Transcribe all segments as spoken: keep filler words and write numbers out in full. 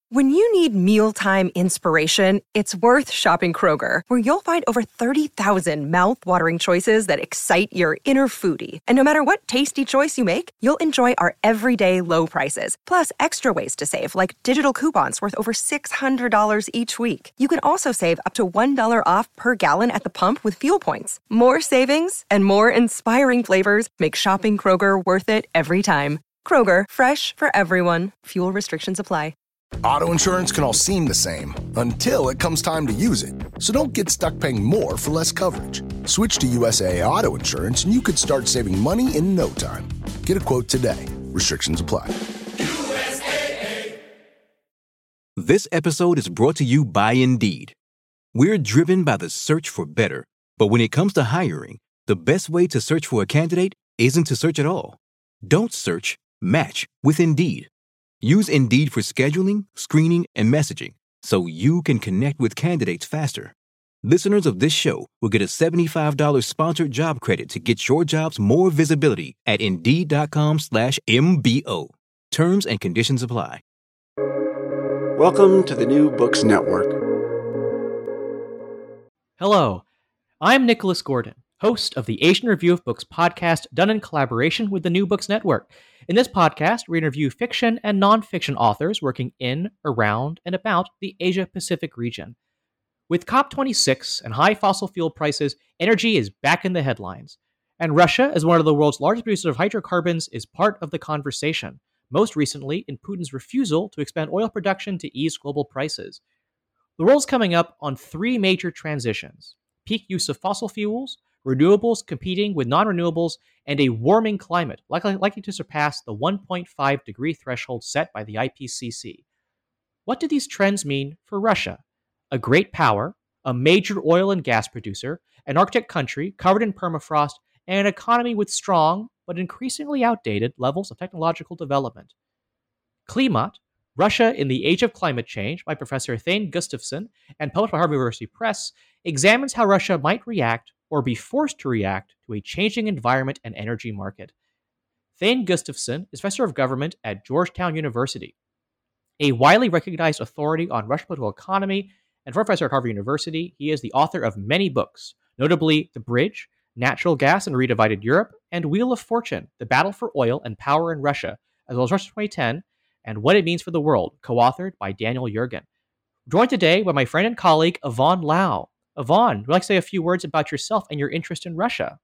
When you need mealtime inspiration, it's worth shopping Kroger, where you'll find over thirty thousand mouth-watering choices that excite your inner foodie. And no matter what tasty choice you make, you'll enjoy our everyday low prices, plus extra ways to save, like digital coupons worth over six hundred dollars each week. You can also save up to one dollar off per gallon at the pump with fuel points. More savings and more inspiring flavors make shopping Kroger worth it every time. Kroger, fresh for everyone. Fuel restrictions apply. Auto insurance can all seem the same until it comes time to use it. So don't get stuck paying more for less coverage. Switch to U S A A Auto Insurance and you could start saving money in no time. Get a quote today. Restrictions apply. U S A A. This episode is brought to you by Indeed. We're driven by the search for better, but when it comes to hiring, the best way to search for a candidate isn't to search at all. Don't search, match with Indeed. Use Indeed for scheduling, screening, and messaging so you can connect with candidates faster. Listeners of this show will get a seventy-five dollars sponsored job credit to get your jobs more visibility at Indeed.com slash MBO. Terms and conditions apply. Welcome to the New Books Network. Hello, I'm Nicholas Gordon, host of the Asian Review of Books podcast done in collaboration with the New Books Network. In this podcast, we interview fiction and nonfiction authors working in, around, and about the Asia-Pacific region. With COP twenty-six and high fossil fuel prices, energy is back in the headlines. And Russia, as one of the world's largest producers of hydrocarbons, is part of the conversation, most recently in Putin's refusal to expand oil production to ease global prices. The world's coming up on three major transitions: peak use of fossil fuels, renewables competing with non-renewables, and a warming climate, likely, likely to surpass the one point five degree threshold set by the I P C C. What do these trends mean for Russia? A great power, a major oil and gas producer, an Arctic country covered in permafrost, and an economy with strong but increasingly outdated levels of technological development. Klimat, Russia in the Age of Climate Change by Professor Thane Gustafsson and published by Harvard University Press, examines how Russia might react or be forced to react to a changing environment and energy market. Thane Gustafsson is professor of government at Georgetown University, a widely recognized authority on Russia's political economy, and former professor at Harvard University. He is the author of many books, notably The Bridge, Natural Gas and Redivided Europe, and Wheel of Fortune, The Battle for Oil and Power in Russia, as well as Russia twenty ten, and What It Means for the World, co-authored by Daniel Yergin. Joined today by my friend and colleague, Yvonne Lau. Yvonne, would you like to say a few words about yourself and your interest in Russia?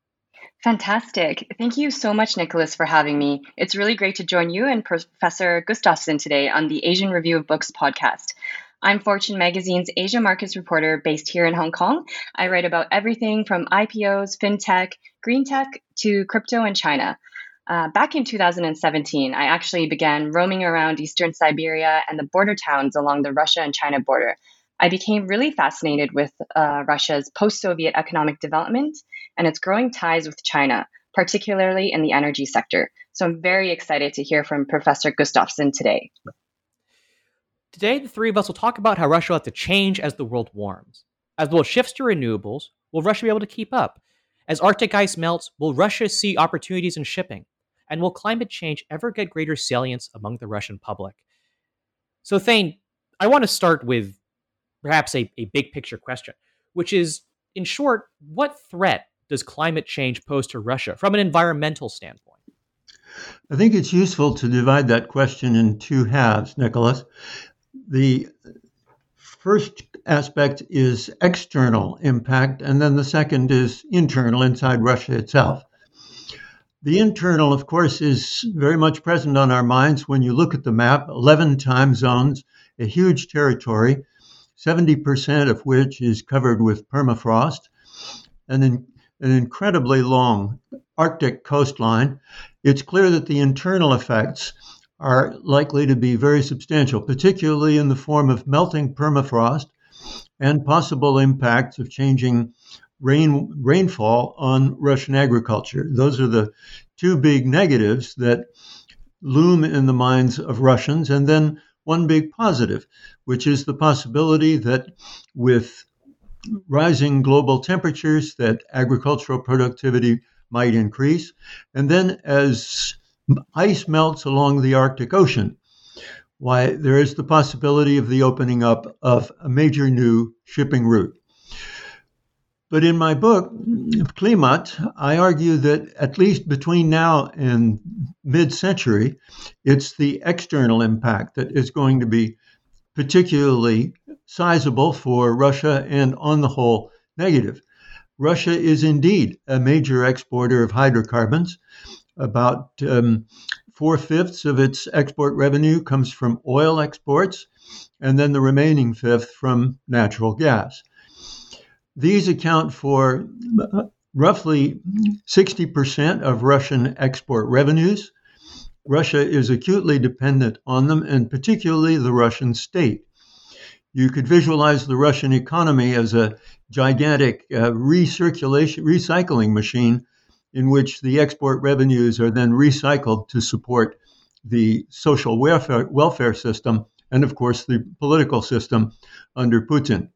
Fantastic. Thank you so much, Nicholas, for having me. It's really great to join you and Professor Gustafsson today on the Asian Review of Books podcast. I'm Fortune Magazine's Asia Markets reporter based here in Hong Kong. I write about everything from I P Os, fintech, green tech, to crypto and China. Uh, back in two thousand seventeen, I actually began roaming around eastern Siberia and the border towns along the Russia and China border. I became really fascinated with uh, Russia's post-Soviet economic development and its growing ties with China, particularly in the energy sector. So I'm very excited to hear from Professor Gustafsson today. Today, the three of us will talk about how Russia will have to change as the world warms. As the world shifts to renewables, will Russia be able to keep up? As Arctic ice melts, will Russia see opportunities in shipping? And will climate change ever get greater salience among the Russian public? So, Thane, I want to start with perhaps a, a big picture question, which is, in short, what threat does climate change pose to Russia from an environmental standpoint? I think it's useful to divide that question in two halves, Nicholas. The first aspect is external impact, and then the second is internal inside Russia itself. The internal, of course, is very much present on our minds when you look at the map, eleven time zones, a huge territory, seventy percent of which is covered with permafrost, and an, an incredibly long Arctic coastline. It's clear that the internal effects are likely to be very substantial, particularly in the form of melting permafrost and possible impacts of changing rain rainfall on Russian agriculture. Those are the two big negatives that loom in the minds of Russians. And then one big positive, which is the possibility that with rising global temperatures, that agricultural productivity might increase. And then as ice melts along the Arctic Ocean, why there is the possibility of the opening up of a major new shipping route. But in my book, Klimat, I argue that at least between now and mid-century, it's the external impact that is going to be particularly sizable for Russia and, on the whole, negative. Russia is indeed a major exporter of hydrocarbons. About um, four-fifths of its export revenue comes from oil exports, and then the remaining fifth from natural gas. These account for roughly sixty percent of Russian export revenues. Russia is acutely dependent on them, and particularly the Russian state. You could visualize the Russian economy as a gigantic uh, recirculation, recycling machine in which the export revenues are then recycled to support the social welfare, welfare system and, of course, the political system under Putin.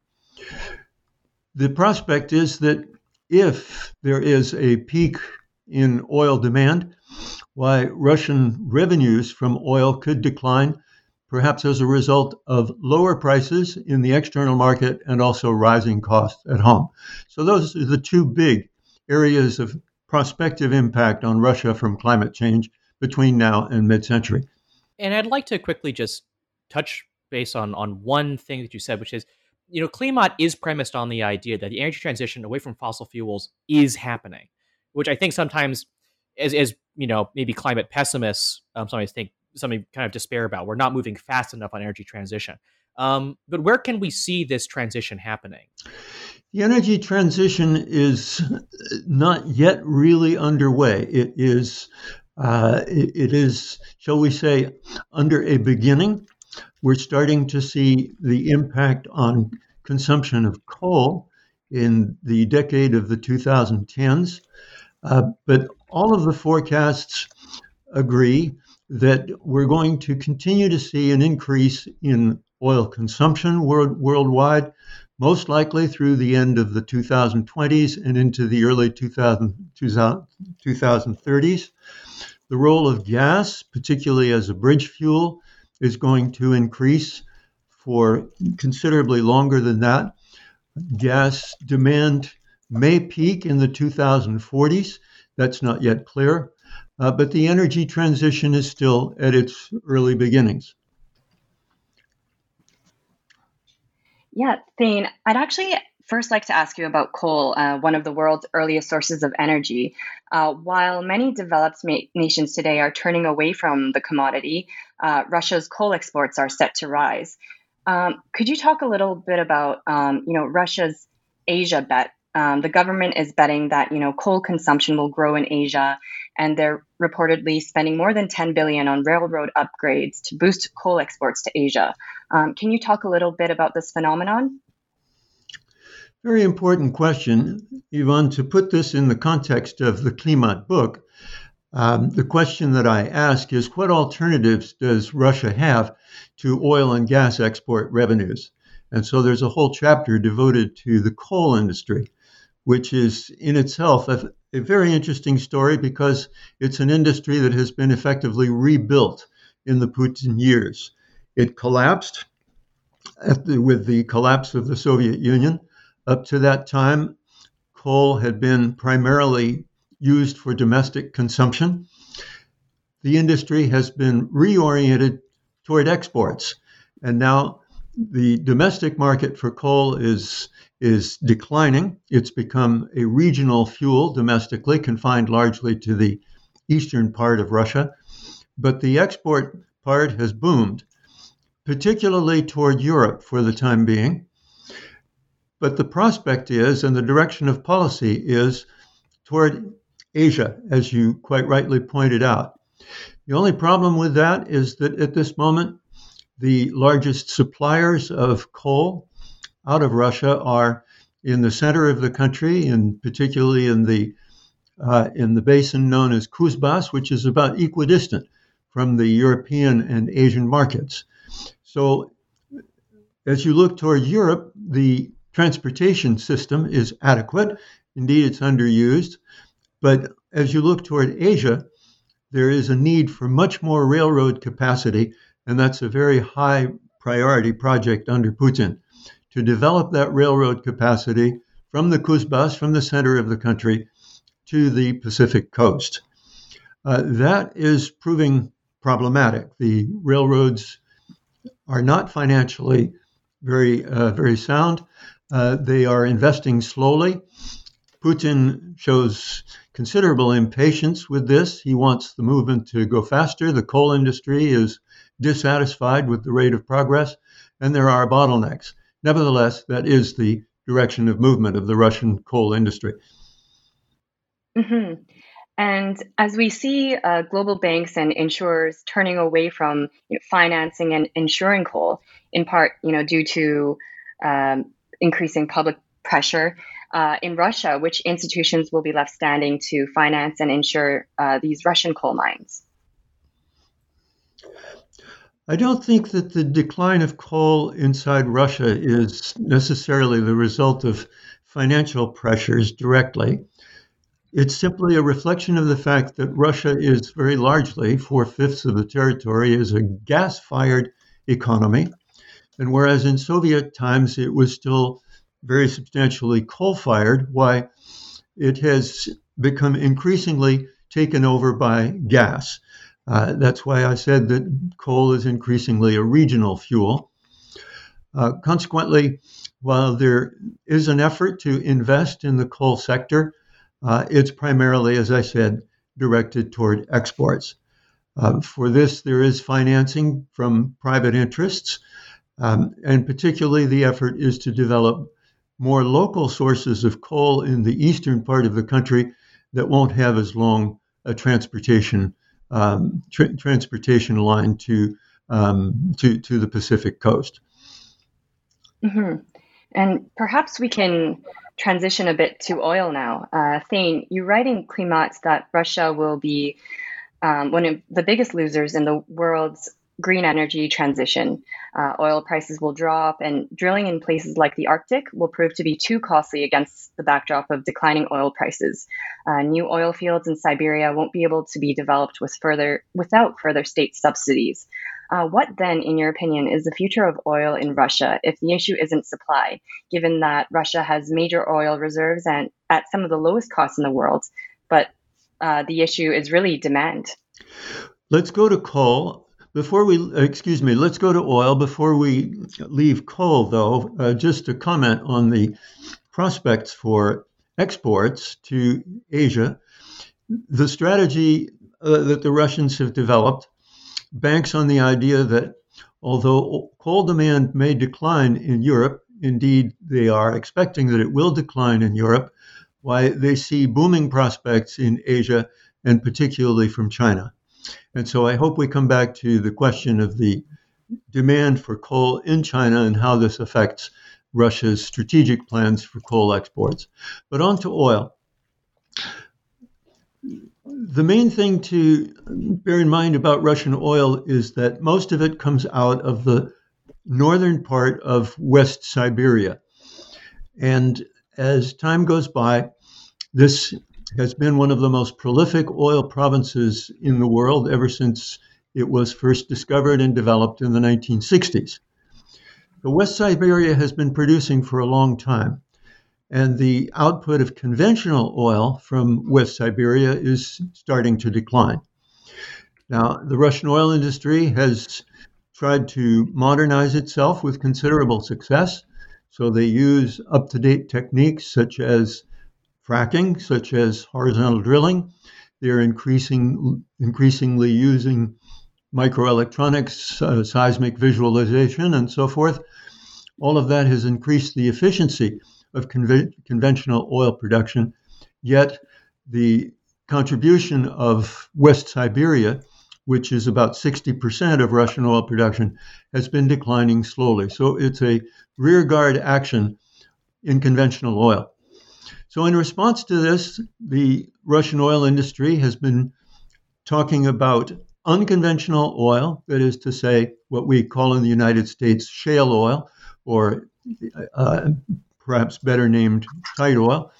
The prospect is that if there is a peak in oil demand, why Russian revenues from oil could decline, perhaps as a result of lower prices in the external market and also rising costs at home. So those are the two big areas of prospective impact on Russia from climate change between now and mid-century. And I'd like to quickly just touch base on, on one thing that you said, which is, you know, Klimat is premised on the idea that the energy transition away from fossil fuels is happening, which I think sometimes, as, as you know, maybe climate pessimists um, sometimes think something kind of despair about. We're not moving fast enough on energy transition. Um, but where can we see this transition happening? The energy transition is not yet really underway. It is, uh, it, it is, shall we say, under a beginning. We're starting to see the impact on consumption of coal in the decade of the two thousand tens. Uh, but all of the forecasts agree that we're going to continue to see an increase in oil consumption world, worldwide, most likely through the end of the two thousand twenties and into the early two thousand, two thousand thirties. The role of gas, particularly as a bridge fuel, is going to increase for considerably longer than that. Gas demand may peak in the two thousand forties. That's not yet clear. Uh, but the energy transition is still at its early beginnings. Yeah, Thane, I'd actually first like to ask you about coal, uh, one of the world's earliest sources of energy. Uh, while many developed ma- nations today are turning away from the commodity, uh, Russia's coal exports are set to rise. Um, could you talk a little bit about, um, you know, Russia's Asia bet? Um, the government is betting that, you know, coal consumption will grow in Asia, and they're reportedly spending more than ten billion dollars on railroad upgrades to boost coal exports to Asia. Um, can you talk a little bit about this phenomenon? Very important question, Yvonne. To put this in the context of the Klimat book, um, the question that I ask is, what alternatives does Russia have to oil and gas export revenues? And so there's a whole chapter devoted to the coal industry, which is in itself a, a very interesting story because it's an industry that has been effectively rebuilt in the Putin years. It collapsed at the, with the collapse of the Soviet Union. Up to that time, coal had been primarily used for domestic consumption. The industry has been reoriented toward exports, and now the domestic market for coal is is declining. It's become a regional fuel domestically, confined largely to the eastern part of Russia. But the export part has boomed, particularly toward Europe for the time being. But the prospect is, and the direction of policy is, toward Asia, as you quite rightly pointed out. The only problem with that is that at this moment, the largest suppliers of coal out of Russia are in the center of the country, and particularly in the uh, in the basin known as Kuzbass, which is about equidistant from the European and Asian markets. So as you look toward Europe, the transportation system is adequate. Indeed, it's underused. But as you look toward Asia, there is a need for much more railroad capacity and that's a very high priority project under Putin, to develop that railroad capacity from the Kuzbas, from the center of the country, to the Pacific coast. Uh, that is proving problematic. The railroads are not financially very, uh, very sound. Uh, they are investing slowly. Putin shows considerable impatience with this. He wants the movement to go faster. The coal industry is dissatisfied with the rate of progress, and there are bottlenecks. Nevertheless, that is the direction of movement of the Russian coal industry. Mm-hmm. And as we see uh, global banks and insurers turning away from you know, financing and insuring coal, in part, you know, due to um, increasing public pressure uh, in Russia, which institutions will be left standing to finance and insure uh, these Russian coal mines? I don't think that the decline of coal inside Russia is necessarily the result of financial pressures directly. It's simply a reflection of the fact that Russia is very largely, four-fifths of the territory, is a gas-fired economy. And whereas in Soviet times it was still very substantially coal-fired, why it has become increasingly taken over by gas. Uh, that's why I said that coal is increasingly a regional fuel. Uh, consequently, while there is an effort to invest in the coal sector, uh, it's primarily, as I said, directed toward exports. Uh, for this, there is financing from private interests, um, and particularly the effort is to develop more local sources of coal in the eastern part of the country that won't have as long a transportation Um, tra- transportation line to, um, to to the Pacific coast. Mm-hmm. And perhaps we can transition a bit to oil now. Uh, Thane, you write in Klimat that Russia will be um, one of the biggest losers in the world's green energy transition. Uh, oil prices will drop, and drilling in places like the Arctic will prove to be too costly against the backdrop of declining oil prices. Uh, new oil fields in Siberia won't be able to be developed with further without further state subsidies. Uh, what then, in your opinion, is the future of oil in Russia if the issue isn't supply, given that Russia has major oil reserves and at some of the lowest costs in the world, but uh, the issue is really demand? Let's go to coal. Before we, excuse me, let's go to oil. Before we leave coal, though, uh, just a comment on the prospects for exports to Asia. The strategy uh, that the Russians have developed banks on the idea that although coal demand may decline in Europe, indeed they are expecting that it will decline in Europe, why they see booming prospects in Asia and particularly from China. And so I hope we come back to the question of the demand for coal in China and how this affects Russia's strategic plans for coal exports. But on to oil. The main thing to bear in mind about Russian oil is that most of it comes out of the northern part of West Siberia. And as time goes by, this has been one of the most prolific oil provinces in the world ever since it was first discovered and developed in the nineteen sixties. The West Siberia has been producing for a long time, and the output of conventional oil from West Siberia is starting to decline. Now, the Russian oil industry has tried to modernize itself with considerable success, so they use up-to-date techniques such as fracking, such as horizontal drilling. They're increasing, increasingly using microelectronics, uh, seismic visualization, and so forth. All of that has increased the efficiency of conve- conventional oil production, yet the contribution of West Siberia, which is about sixty percent of Russian oil production, has been declining slowly. So it's a rearguard action in conventional oil. So in response to this, the Russian oil industry has been talking about unconventional oil, that is to say, what we call in the United States shale oil, or uh, perhaps better named tight oil.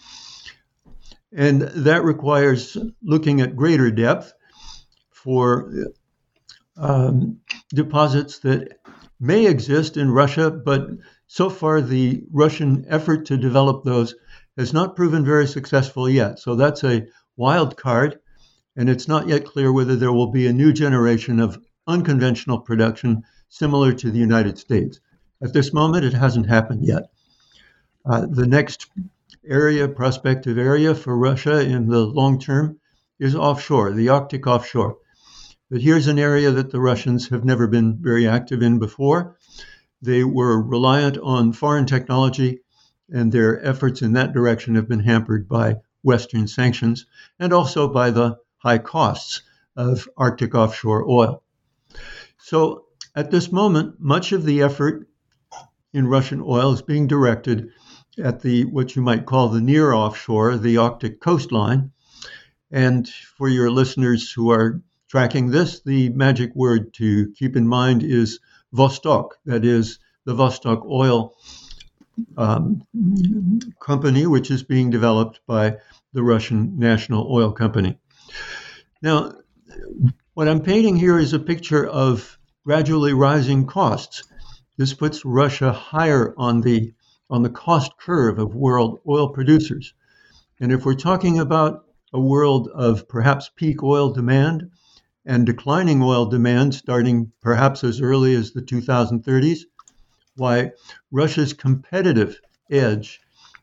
And that requires looking at greater depth for um, deposits that may exist in Russia, but so far the Russian effort to develop those has not proven very successful yet. So that's a wild card, and it's not yet clear whether there will be a new generation of unconventional production similar to the United States. At this moment, it hasn't happened yet. Uh, the next area, prospective area for Russia in the long term is offshore, the Arctic offshore. But here's an area that the Russians have never been very active in before. They were reliant on foreign technology, and their efforts in that direction have been hampered by Western sanctions and also by the high costs of Arctic offshore oil. So at this moment, much of the effort in Russian oil is being directed at the what you might call the near offshore, the Arctic coastline. And for your listeners who are tracking this, the magic word to keep in mind is Vostok, that is the Vostok oil um, company, which is being developed by the Russian National Oil Company. Now, what I'm painting here is a picture of gradually rising costs. This puts Russia higher on the on the cost curve of world oil producers. And if we're talking about a world of perhaps peak oil demand and declining oil demand starting perhaps as early as the two thousand thirties, why Russia's competitive edge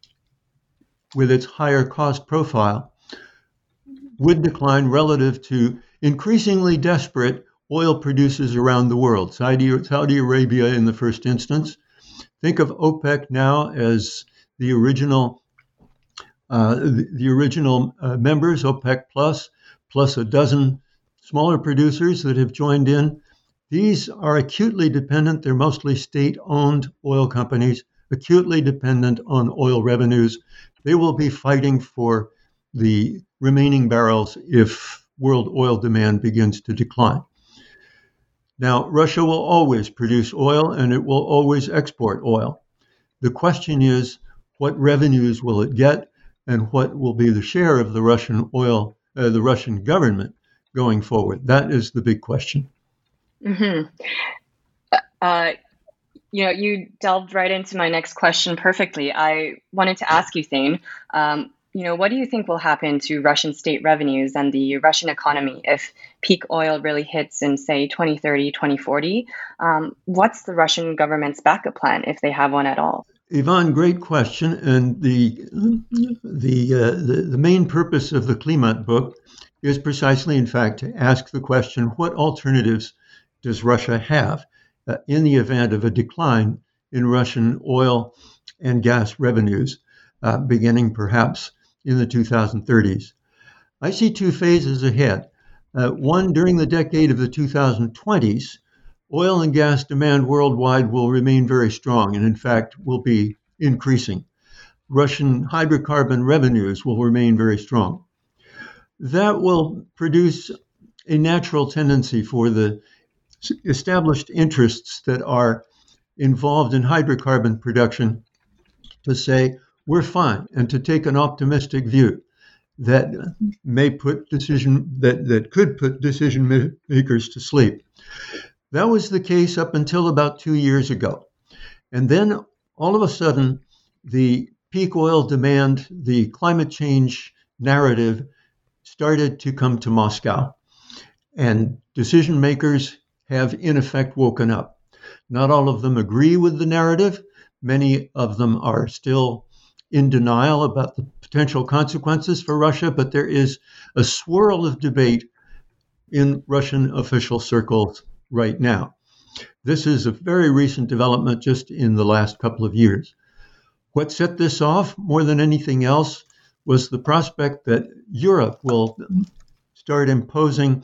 with its higher cost profile would decline relative to increasingly desperate oil producers around the world. Saudi, Saudi Arabia in the first instance. Think of OPEC now as the original uh, the, the original uh, members, OPEC Plus, plus a dozen smaller producers that have joined in. These are acutely dependent. They're mostly state-owned oil companies, acutely dependent on oil revenues. They will be fighting for the remaining barrels if world oil demand begins to decline. Now, Russia will always produce oil and it will always export oil. The question is, what revenues will it get and what will be the share of the Russian oil, uh, the Russian government going forward? That is the big question. Mm-hmm. Uh, you know, you delved right into my next question perfectly. I wanted to ask you, Thane, um, you know, what do you think will happen to Russian state revenues and the Russian economy if peak oil really hits in, say, twenty thirty, twenty forty? Um, what's the Russian government's backup plan if they have one at all? Ivan, great question. And the the, uh, the the main purpose of the Klimat book is precisely, in fact, to ask the question, what alternatives does Russia have uh, in the event of a decline in Russian oil and gas revenues, uh, beginning perhaps in the two thousand thirties. I see two phases ahead. Uh, one, during the decade of the two thousand twenties, oil and gas demand worldwide will remain very strong and, in fact, will be increasing. Russian hydrocarbon revenues will remain very strong. That will produce a natural tendency for the established interests that are involved in hydrocarbon production to say, we're fine, and to take an optimistic view that may put decision that, that could put decision makers to sleep. That was the case up until about two years ago. And then all of a sudden, the peak oil demand, the climate change narrative started to come to Moscow. And decision makers have in effect woken up. Not all of them agree with the narrative. Many of them are still in denial about the potential consequences for Russia, but there is a swirl of debate in Russian official circles right now. This is a very recent development just in the last couple of years. What set this off more than anything else was the prospect that Europe will start imposing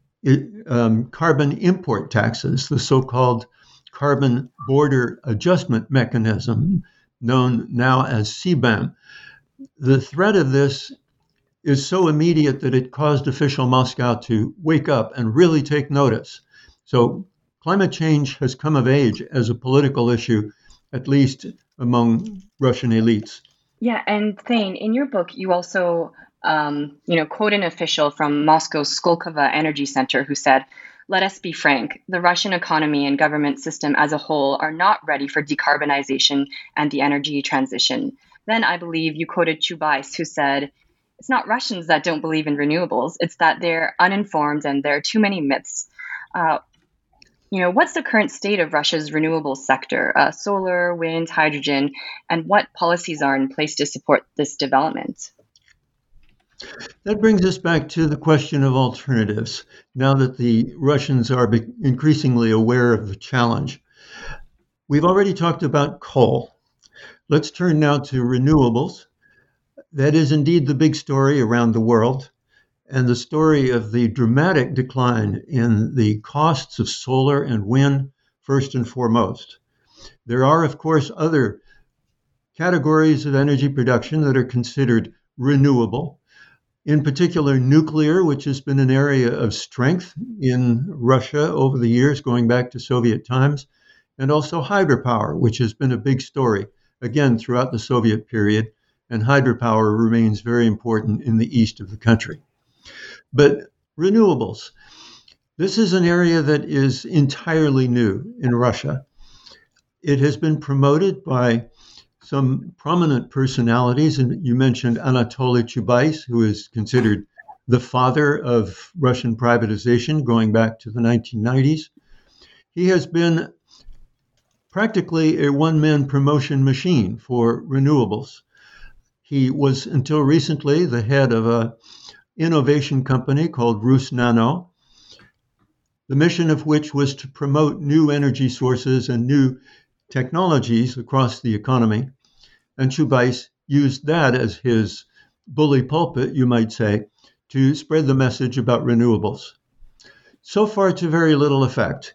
um, carbon import taxes, the so-called carbon border adjustment mechanism, known now as C B A M. The threat of this is so immediate that it caused official Moscow to wake up and really take notice. So climate change has come of age as a political issue, at least among Russian elites. Yeah, and Thane, in your book, you also, um, you know, quote an official from Moscow's Skolkovo Energy Center who said, Let us be frank, the Russian economy and government system as a whole are not ready for decarbonization and the energy transition. Then I believe you quoted Chubais, who said, it's not Russians that don't believe in renewables, it's that they're uninformed and there are too many myths. Uh, you know, what's the current state of Russia's renewables sector, uh, solar, wind, hydrogen, and what policies are in place to support this development? That brings us back to the question of alternatives, now that the Russians are be- increasingly aware of the challenge. We've already talked about coal. Let's turn now to renewables. That is indeed the big story around the world, and the story of the dramatic decline in the costs of solar and wind, first and foremost. There are, of course, other categories of energy production that are considered renewable. In particular, nuclear, which has been an area of strength in Russia over the years, going back to Soviet times, and also hydropower, which has been a big story, again, throughout the Soviet period, and hydropower remains very important in the east of the country. But renewables, this is an area that is entirely new in Russia. It has been promoted by some prominent personalities, and you mentioned Anatoly Chubais, who is considered the father of Russian privatization going back to the nineteen nineties. He has been practically a one-man promotion machine for renewables. He was, until recently, the head of an innovation company called Rusnano, the mission of which was to promote new energy sources and new technologies across the economy. And Chubais used that as his bully pulpit, you might say, to spread the message about renewables. So far, to very little effect.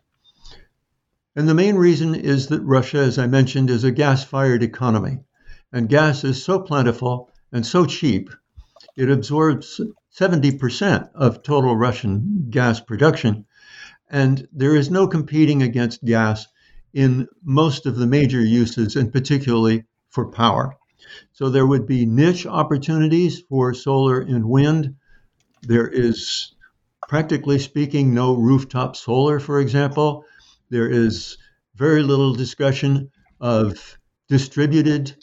And the main reason is that Russia, as I mentioned, is a gas-fired economy. And gas is so plentiful and so cheap, it absorbs seventy percent of total Russian gas production. And there is no competing against gas in most of the major uses, and particularly for power. So there would be niche opportunities for solar and wind. There is, practically speaking, no rooftop solar, for example. There is very little discussion of distributed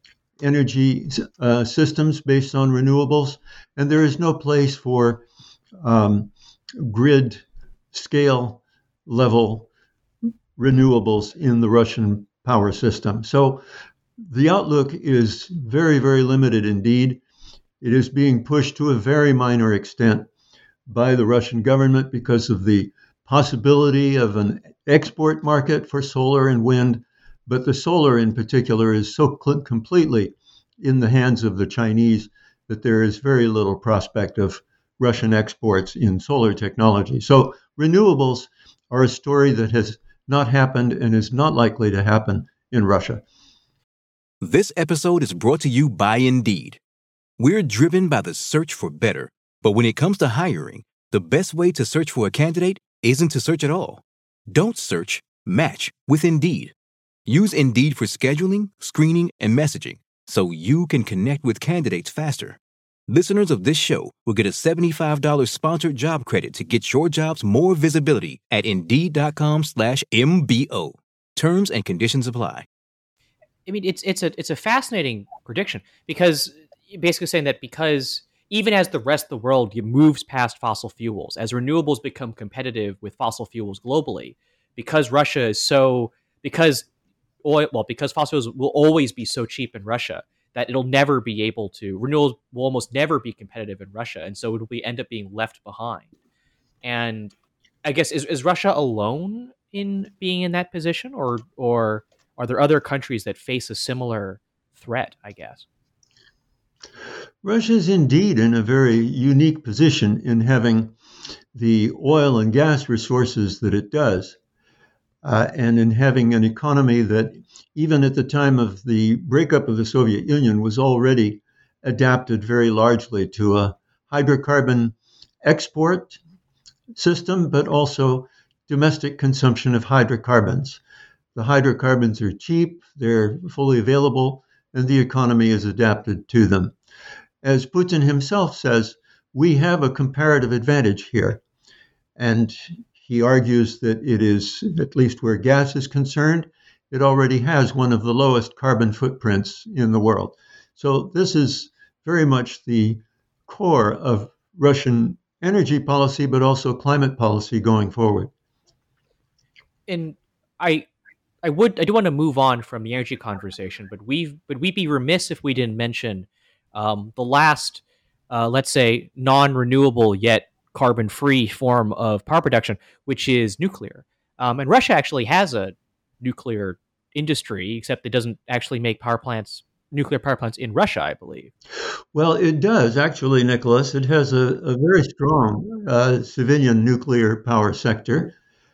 energy uh, systems based on renewables, and there is no place for um, grid scale level renewables in the Russian power system. So the outlook is very, very limited indeed. It is being pushed to a very minor extent by the Russian government because of the possibility of an export market for solar and wind, but the solar in particular is so cl- completely in the hands of the Chinese that there is very little prospect of Russian exports in solar technology. So renewables are a story that has not happened and is not likely to happen in Russia. This episode is brought to you by Indeed. We're driven by the search for better, but when it comes to hiring, the best way to search for a candidate isn't to search at all. Don't search, match with Indeed. Use Indeed for scheduling, screening, and messaging so you can connect with candidates faster. Listeners of this show will get a seventy-five dollars sponsored job credit to get your jobs more visibility at Indeed.com slash MBO. Terms and conditions apply. I mean, it's it's a it's a fascinating prediction because you're basically saying that because even as the rest of the world moves past fossil fuels, as renewables become competitive with fossil fuels globally, because Russia is so because oil well because fossil fuels will always be so cheap in Russia that it'll never be able to renewables will almost never be competitive in Russia, and so it'll be end up being left behind. And I guess is is Russia alone in being in that position, or or are there other countries that face a similar threat, I guess? Russia is indeed in a very unique position in having the oil and gas resources that it does, uh, and in having an economy that, even at the time of the breakup of the Soviet Union, was already adapted very largely to a hydrocarbon export system, but also domestic consumption of hydrocarbons. The hydrocarbons are cheap, they're fully available, and the economy is adapted to them. As Putin himself says, we have a comparative advantage here. And he argues that it is, at least where gas is concerned, it already has one of the lowest carbon footprints in the world. So this is very much the core of Russian energy policy, but also climate policy going forward. And I I would I do want to move on from the energy conversation, but we would we be remiss if we didn't mention um, the last, uh, let's say, non-renewable yet carbon-free form of power production, which is nuclear. Um, and Russia actually has a nuclear industry, except it doesn't actually make power plants, nuclear power plants in Russia, I believe. Well, it does actually, Nicholas. It has a, a very strong uh, civilian nuclear power sector.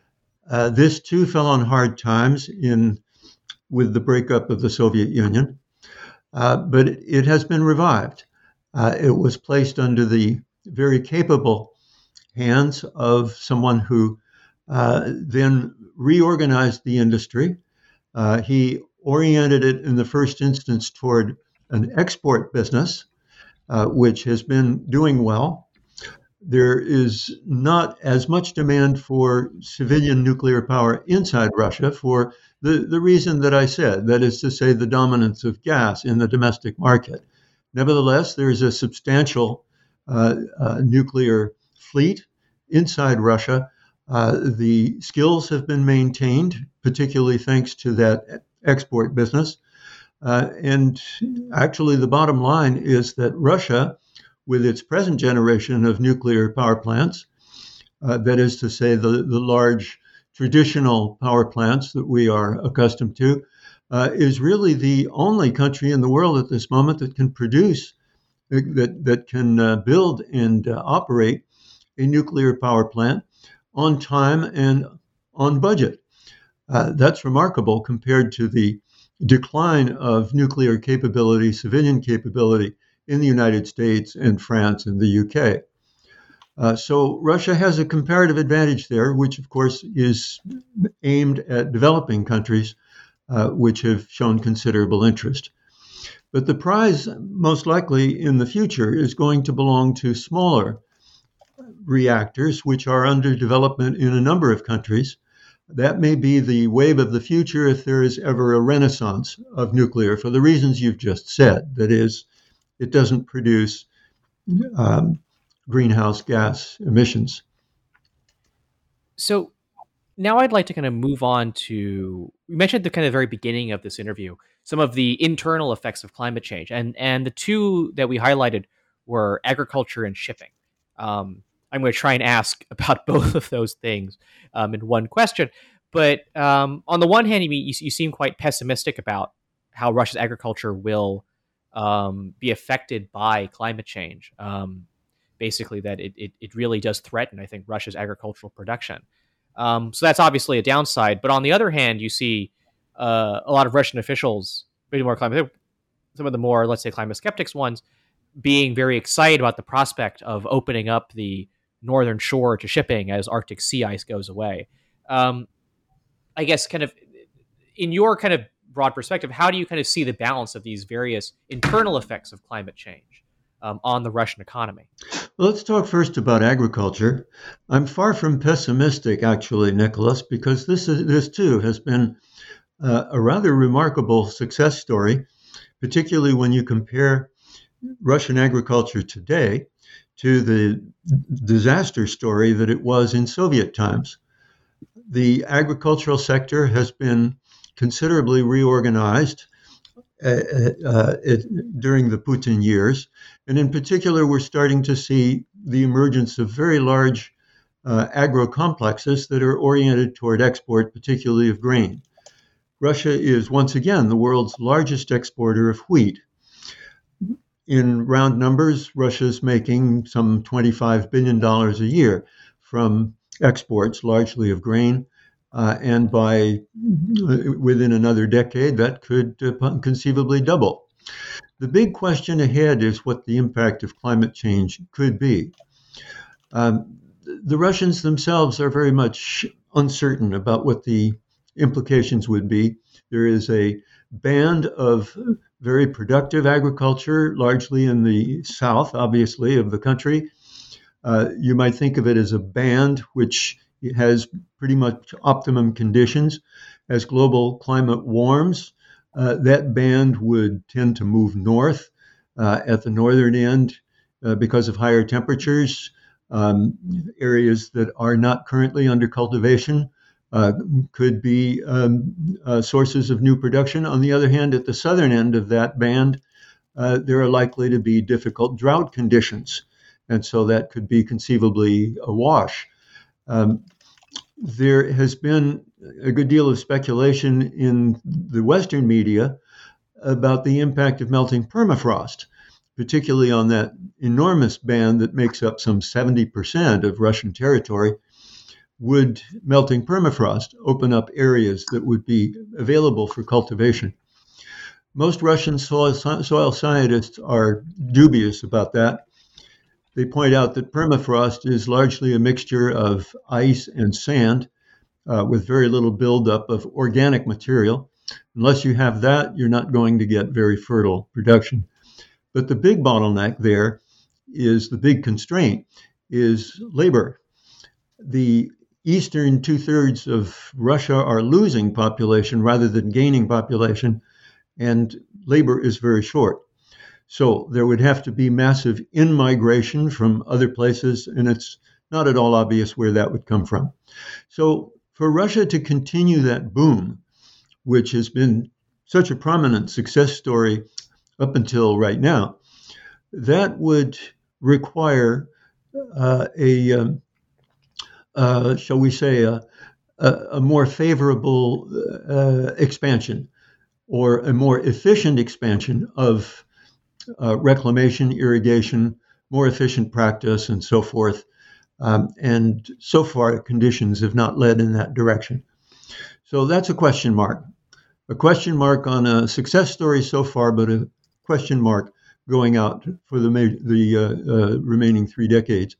Uh, this too fell on hard times in with the breakup of the Soviet Union, uh, but it, it has been revived. Uh, it was placed under the very capable hands of someone who uh, then reorganized the industry. Uh, he oriented it in the first instance toward an export business, uh, which has been doing well. There is not as much demand for civilian nuclear power inside Russia for the, the reason that I said, that is to say, the dominance of gas in the domestic market. Nevertheless, there is a substantial uh, uh, nuclear fleet inside Russia. Uh, the skills have been maintained, particularly thanks to that export business. Uh, and actually, the bottom line is that Russia, with its present generation of nuclear power plants, uh, that is to say, the, the large traditional power plants that we are accustomed to, uh, is really the only country in the world at this moment that can produce, that, that can uh, build and uh, operate a nuclear power plant on time and on budget. Uh, that's remarkable compared to the decline of nuclear capability, civilian capability, in the United States and France and the U K. Uh, so Russia has a comparative advantage there, which of course is aimed at developing countries, uh, which have shown considerable interest. But the prize, most likely in the future, is going to belong to smaller reactors, which are under development in a number of countries. That may be the wave of the future if there is ever a renaissance of nuclear, for the reasons you've just said. That is, it doesn't produce um, greenhouse gas emissions. So now I'd like to kind of move on to, we mentioned at the kind of very beginning of this interview, some of the internal effects of climate change. And, and the two that we highlighted were agriculture and shipping. Um, I'm going to try and ask about both of those things um, in one question. But um, on the one hand, you, you, you seem quite pessimistic about how Russia's agriculture will um, be affected by climate change. Um, basically, that it, it, it really does threaten, I think, Russia's agricultural production. Um, so that's obviously a downside. But on the other hand, you see uh, a lot of Russian officials, maybe more climate, some of the more, let's say, climate skeptics ones, being very excited about the prospect of opening up the northern shore to shipping as Arctic sea ice goes away. Um, I guess kind of in your kind of broad perspective, how do you kind of see the balance of these various internal effects of climate change um, on the Russian economy? Well, let's talk first about agriculture. I'm far from pessimistic, actually, Nicholas, because this is, this too has been uh, a rather remarkable success story, particularly when you compare Russian agriculture today to the disaster story that it was in Soviet times. The agricultural sector has been considerably reorganized uh, uh, it, during the Putin years. And in particular, we're starting to see the emergence of very large uh, agro-complexes that are oriented toward export, particularly of grain. Russia is once again the world's largest exporter of wheat. In round numbers, Russia's making some twenty-five billion dollars a year from exports, largely of grain. Uh, and by within another decade, that could uh, conceivably double. The big question ahead is what the impact of climate change could be. Um, the Russians themselves are very much uncertain about what the implications would be. There is a band of very productive agriculture, largely in the south, obviously, of the country. Uh, you might think of it as a band which It has pretty much optimum conditions. As global climate warms, uh, that band would tend to move north uh, at the northern end uh, because of higher temperatures. Um, areas that are not currently under cultivation uh, could be um, uh, sources of new production. On the other hand, at the southern end of that band, uh, there are likely to be difficult drought conditions. And so that could be conceivably a wash. Um, there has been a good deal of speculation in the Western media about the impact of melting permafrost, particularly on that enormous band that makes up some seventy percent of Russian territory. Would melting permafrost open up areas that would be available for cultivation? Most Russian soil, soil scientists are dubious about that. They point out that permafrost is largely a mixture of ice and sand uh, with very little buildup of organic material. Unless you have that, you're not going to get very fertile production. But the big bottleneck there is the big constraint is labor. The eastern two-thirds of Russia are losing population rather than gaining population, and labor is very short. So there would have to be massive in-migration from other places, and it's not at all obvious where that would come from. So for Russia to continue that boom, which has been such a prominent success story up until right now, that would require uh, a, um, uh, shall we say, a, a, a more favorable uh, expansion or a more efficient expansion of uh, reclamation, irrigation, more efficient practice, and so forth. Um, and so far, conditions have not led in that direction. So that's a question mark. A question mark on a success story so far, but a question mark going out for the, the uh, uh, remaining three decades.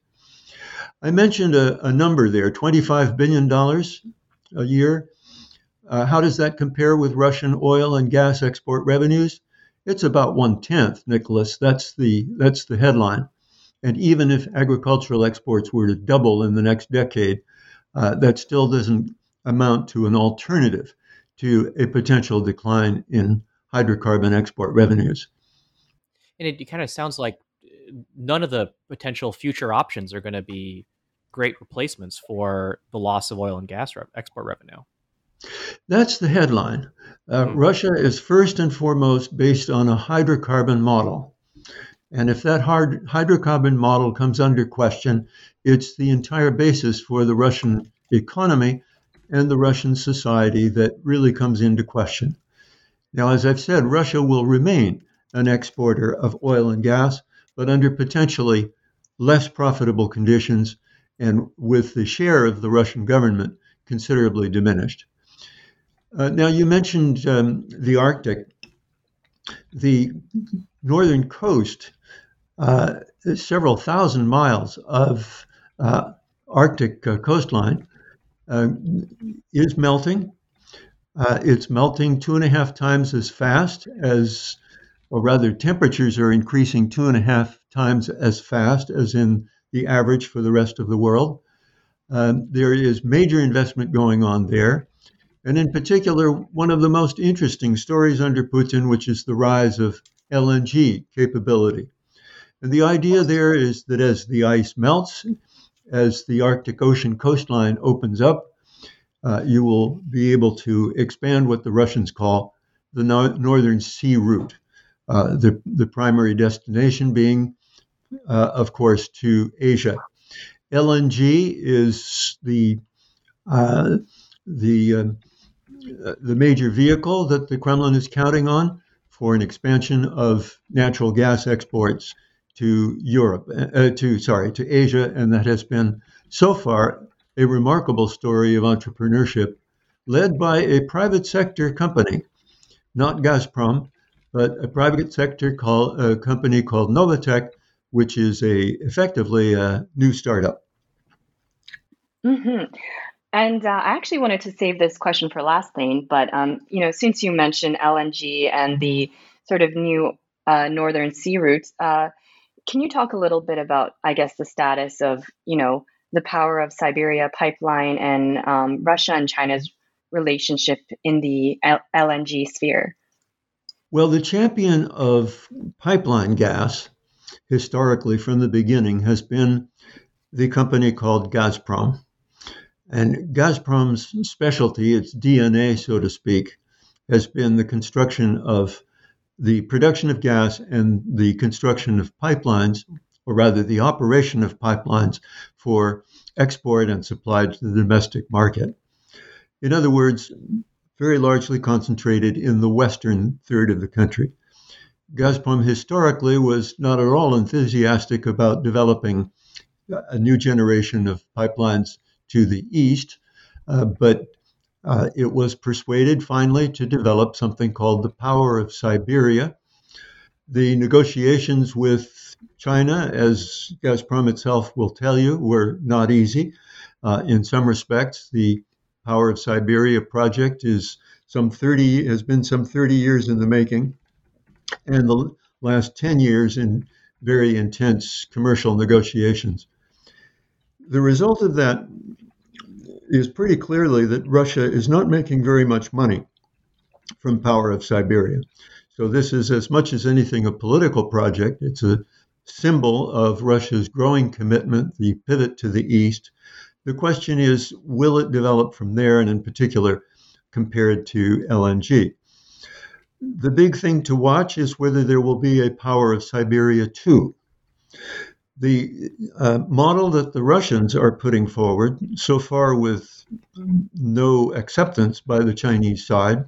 I mentioned a, a number there, twenty-five billion dollars a year. Uh, how does that compare with Russian oil and gas export revenues? It's about one-tenth, Nicholas. That's the, that's the headline. And even if agricultural exports were to double in the next decade, uh, that still doesn't amount to an alternative to a potential decline in hydrocarbon export revenues. And it, it kind of sounds like none of the potential future options are going to be great replacements for the loss of oil and gas re- export revenue. That's the headline. Uh, mm-hmm. Russia is first and foremost based on a hydrocarbon model. And if that hard hydrocarbon model comes under question, it's the entire basis for the Russian economy and the Russian society that really comes into question. Now, as I've said, Russia will remain an exporter of oil and gas, but under potentially less profitable conditions and with the share of the Russian government considerably diminished. Uh, now, you mentioned um, the Arctic. The northern coast, uh, several thousand miles of uh, Arctic uh, coastline, uh, is melting. Uh, it's melting two and a half times as fast as, or rather, temperatures are increasing two and a half times as fast as in the average for the rest of the world. Um, there is major investment going on there. And in particular, one of the most interesting stories under Putin, which is the rise of L N G capability. And the idea there is that as the ice melts, as the Arctic Ocean coastline opens up, uh, you will be able to expand what the Russians call the no- Northern Sea Route, uh, the, the primary destination being, uh, of course, to Asia. L N G is the uh, the uh, the major vehicle that the Kremlin is counting on for an expansion of natural gas exports to Europe, uh, to sorry, to Asia, and that has been so far a remarkable story of entrepreneurship led by a private sector company, not Gazprom, but a private sector called a company called Novatek, which is a effectively a new startup. Mm-hmm. And uh, I actually wanted to save this question for last, Thane, but um, you know, since you mentioned L N G and the sort of new uh, Northern Sea routes, uh, can you talk a little bit about, I guess, the status of, you know, the Power of Siberia pipeline and um, Russia and China's relationship in the L- LNG sphere? Well, the champion of pipeline gas, historically from the beginning, has been the company called Gazprom. And Gazprom's specialty, its D N A, so to speak, has been the construction of the production of gas and the construction of pipelines, or rather the operation of pipelines for export and supply to the domestic market. In other words, very largely concentrated in the western third of the country. Gazprom historically was not at all enthusiastic about developing a new generation of pipelines to the east, uh, but uh, it was persuaded finally to develop something called the Power of Siberia. The negotiations with China, as Gazprom itself will tell you, were not easy. Uh, in some respects, the Power of Siberia project is some thirty has been some thirty years in the making, and the last ten years in very intense commercial negotiations. The result of that is pretty clearly that Russia is not making very much money from Power of Siberia. So this is, as much as anything, a political project. It's a symbol of Russia's growing commitment, the pivot to the east. The question is, will it develop from there, and in particular, compared to L N G? The big thing to watch is whether there will be a Power of Siberia two. The uh, model that the Russians are putting forward, so far with no acceptance by the Chinese side,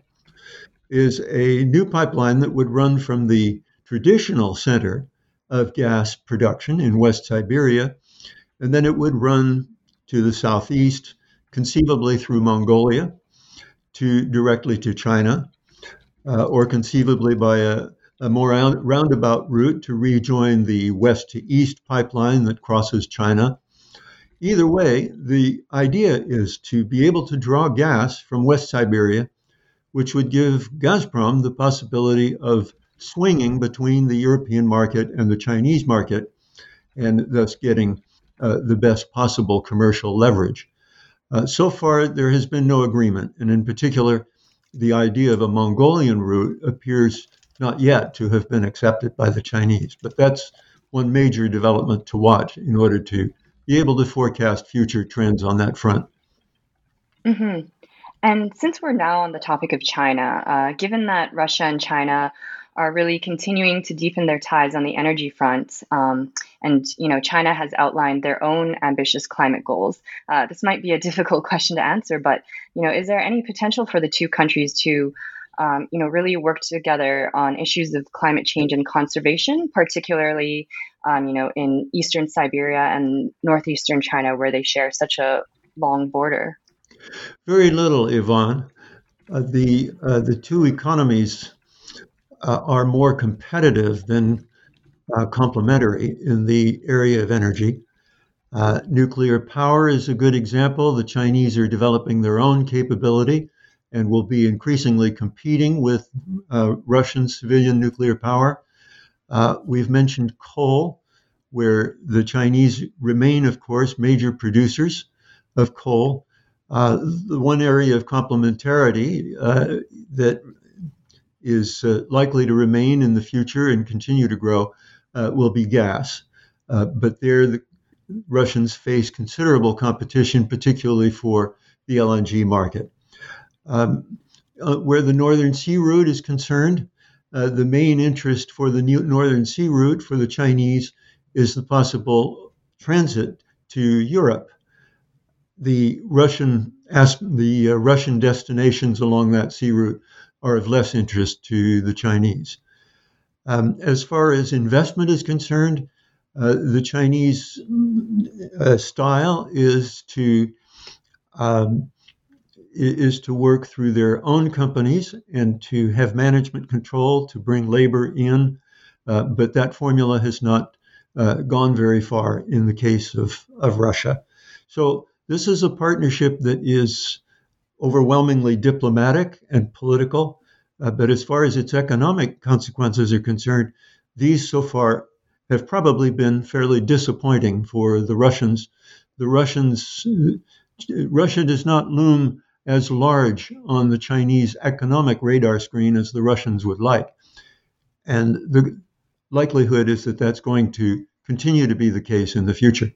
is a new pipeline that would run from the traditional center of gas production in West Siberia, and then it would run to the southeast, conceivably through Mongolia, to directly to China, uh, or conceivably by a a more roundabout route to rejoin the west to east pipeline that crosses China. Either way, the idea is to be able to draw gas from West Siberia, which would give Gazprom the possibility of swinging between the European market and the Chinese market, and thus getting uh, the best possible commercial leverage. Uh, so far, there has been no agreement, and in particular, the idea of a Mongolian route appears not yet to have been accepted by the Chinese. But that's one major development to watch in order to be able to forecast future trends on that front. Mm-hmm. And since we're now on the topic of China, uh, given that Russia and China are really continuing to deepen their ties on the energy front, um, and you know, China has outlined their own ambitious climate goals. Uh, this might be a difficult question to answer, but you know, is there any potential for the two countries to Um, you know, really work together on issues of climate change and conservation, particularly, um, you know, in eastern Siberia and northeastern China, where they share such a long border? Very little, Yvonne. Uh, the uh, the two economies uh, are more competitive than uh, complementary in the area of energy. Uh, nuclear power is a good example. The Chinese are developing their own capability and will be increasingly competing with uh, Russian civilian nuclear power. Uh, we've mentioned coal, where the Chinese remain, of course, major producers of coal. Uh, the one area of complementarity uh, that is uh, likely to remain in the future and continue to grow uh, will be gas. Uh, but there, the Russians face considerable competition, particularly for the L N G market. Um, uh, where the Northern Sea Route is concerned, uh, the main interest for the new Northern Sea Route for the Chinese is the possible transit to Europe. The Russian the uh, Russian destinations along that sea route are of less interest to the Chinese. Um, as far as investment is concerned, uh, the Chinese uh, style is to um, is to work through their own companies and to have management control to bring labor in, uh, but that formula has not uh, gone very far in the case of, of Russia. So this is a partnership that is overwhelmingly diplomatic and political, uh, but as far as its economic consequences are concerned, these so far have probably been fairly disappointing for the Russians, the Russians, Russia does not loom as large on the Chinese economic radar screen as the Russians would like. And the likelihood is that that's going to continue to be the case in the future.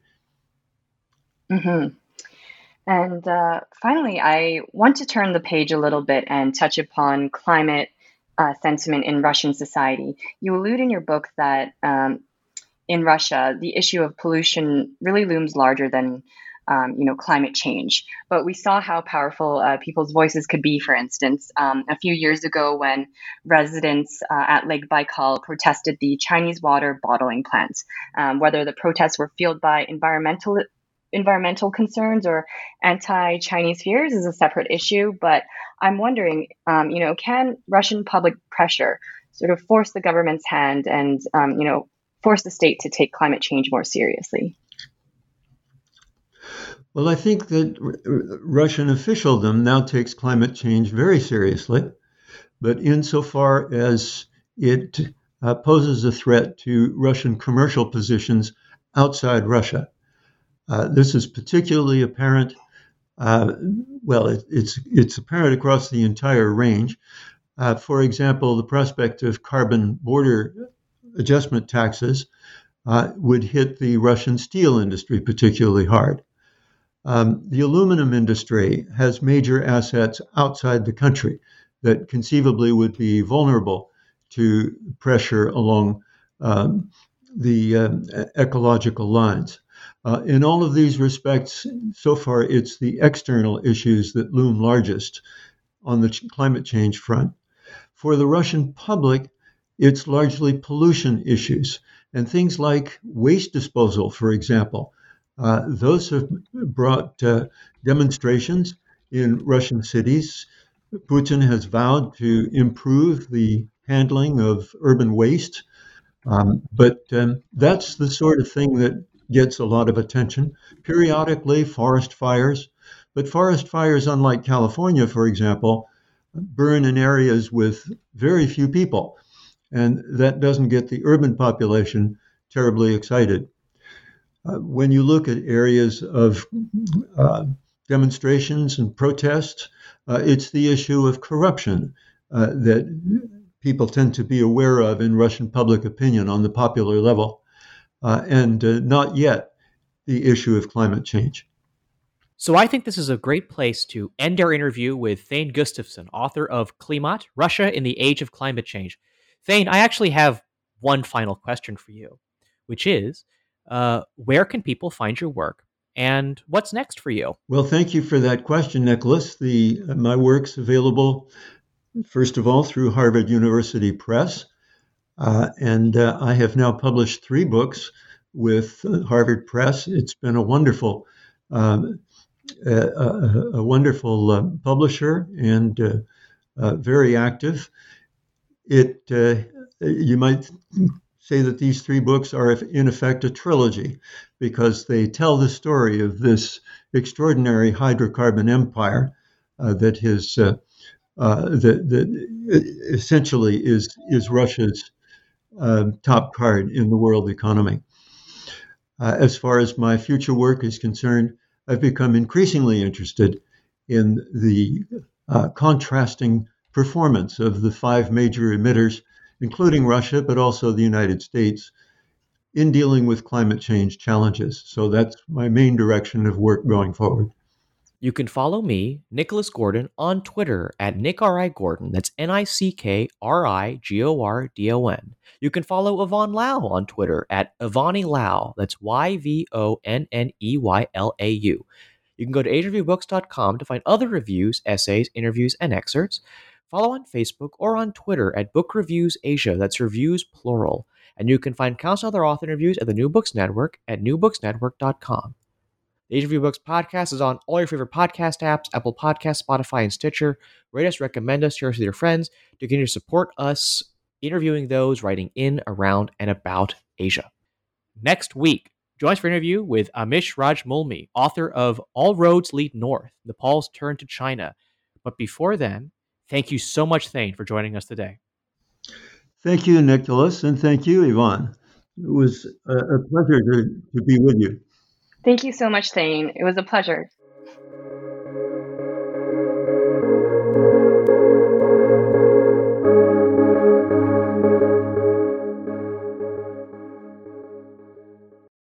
Mm-hmm. And uh, finally, I want to turn the page a little bit and touch upon climate uh, sentiment in Russian society. You allude in your book that um, in Russia, the issue of pollution really looms larger than um, you know, climate change. But we saw how powerful uh, people's voices could be, for instance, um, a few years ago when residents uh, at Lake Baikal protested the Chinese water bottling plant. Um, whether the protests were fueled by environmental environmental concerns or anti-Chinese fears is a separate issue. But I'm wondering, um, you know, can Russian public pressure sort of force the government's hand and, um, you know, force the state to take climate change more seriously? Well, I think that r- Russian officialdom now takes climate change very seriously, but insofar as it uh, poses a threat to Russian commercial positions outside Russia. Uh, this is particularly apparent, uh, well, it, it's, it's apparent across the entire range. Uh, for example, the prospect of carbon border adjustment taxes uh, would hit the Russian steel industry particularly hard. Um, the aluminum industry has major assets outside the country that conceivably would be vulnerable to pressure along um, the um, ecological lines. Uh, in all of these respects, so far, it's the external issues that loom largest on the ch- climate change front. For the Russian public, it's largely pollution issues and things like waste disposal, for example. Uh, those have brought uh, demonstrations in Russian cities. Putin has vowed to improve the handling of urban waste, um, but um, that's the sort of thing that gets a lot of attention. Periodically, forest fires, but forest fires, unlike California, for example, burn in areas with very few people, and that doesn't get the urban population terribly excited. Uh, when you look at areas of uh, demonstrations and protests, uh, it's the issue of corruption uh, that people tend to be aware of in Russian public opinion on the popular level. Uh, and uh, not yet the issue of climate change. So I think this is a great place to end our interview with Thane Gustafson, author of Klimat, Russia in the Age of Climate Change. Thane, I actually have one final question for you, which is, uh, where can people find your work and what's next for you? Well, thank you for that question, Nicholas. The, uh, my work's available, first of all, through Harvard University Press. Uh, and uh, I have now published three books with uh, Harvard Press. It's been a wonderful, um, a, a, a wonderful uh, publisher and uh, uh, very active. It, uh, you might say that these three books are in effect a trilogy because they tell the story of this extraordinary hydrocarbon empire uh, that has, uh, uh, that, that essentially is is Russia's Uh, top card in the world economy. Uh, as far as my future work is concerned, I've become increasingly interested in the uh, contrasting performance of the five major emitters, including Russia, but also the United States, in dealing with climate change challenges. So that's my main direction of work going forward. You can follow me, Nicholas Gordon, on Twitter at Nick R I Gordon. That's N I C K R I G O R D O N. You can follow Yvonne Lau on Twitter at Ivani Lau. That's Y V O N N E Y L A U. You can go to asian review books dot com to find other reviews, essays, interviews, and excerpts. Follow on Facebook or on Twitter at Book Reviews Asia. That's reviews plural. And you can find countless other author interviews at the New Books Network at new books network dot com. The Asian Review Books podcast is on all your favorite podcast apps, Apple Podcasts, Spotify, and Stitcher. Rate us, recommend us, share us with your friends to continue to support us interviewing those writing in, around, and about Asia. Next week, join us for an interview with Amish Rajmulmi, author of All Roads Lead North, Nepal's Turn to China. But before then, thank you so much, Thane, for joining us today. Thank you, Nicholas, and thank you, Yvonne. It was a, a pleasure to, to be with you. Thank you so much, Thane. It was a pleasure.